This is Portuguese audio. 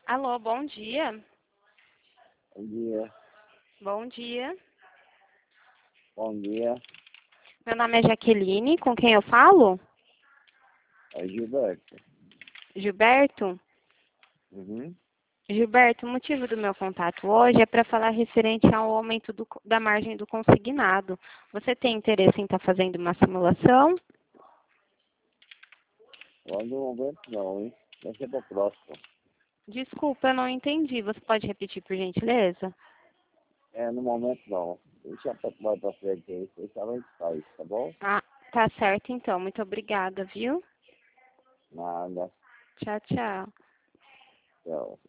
Alô, bom dia. Bom dia, Bom dia. bom dia. Meu nome é Jaqueline, com quem eu falo? É Gilberto. Gilberto? Uhum. Gilberto, o motivo do meu contato hoje é para falar referente ao aumento da margem do consignado. Você tem interesse em estar fazendo uma simulação? Agora no momento não, hein? Vai ser para próximo. Desculpa, eu não entendi. Você pode repetir, por gentileza? No momento não. Deixa mais para frente aí, você sabe a gente faz, tá bom? Ah, tá certo então. Muito obrigada, viu? Nada, Tchau, tchau. tchau.